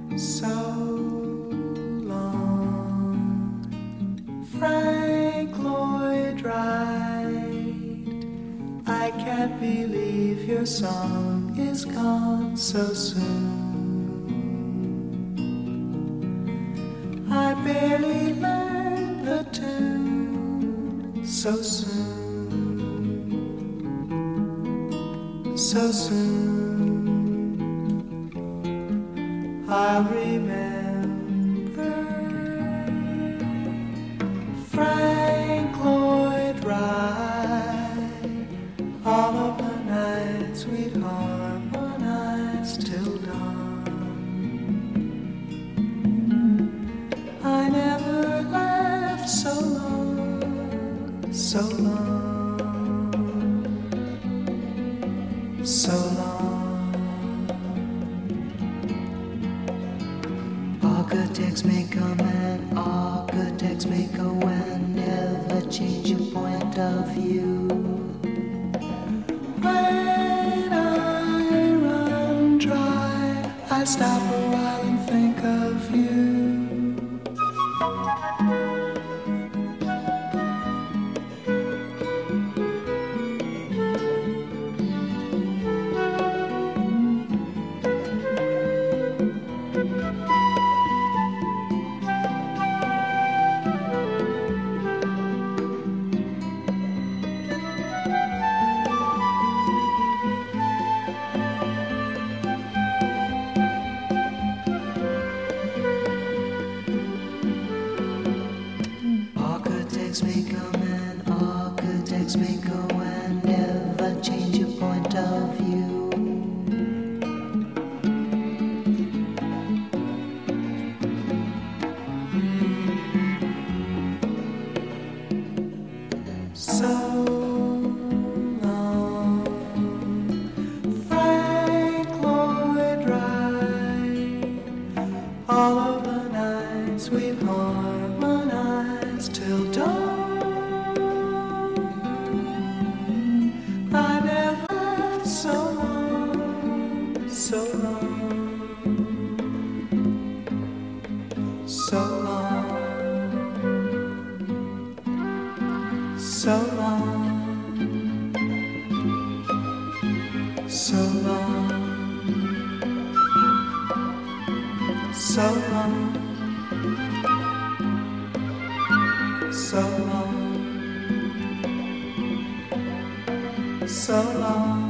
so long. Frank Lloyd Wright, I can't believe your song is gone so soon. I barely learned the tune so soon, so soon. I'll remember Frank Lloyd Wright, all of the nights we'd harmonize till dawn. I never laughed so long, so long, so long. Architects may come and architects may go and never change your point of view. When I run dry, I stop a while and think of you. Architects may come and architects may go and never change your point of view. So long, Frank Lloyd Wright, all of the nights we've harmonized till dawn. I never left so long, so long, so long, so long, so long, so long, so long, so long.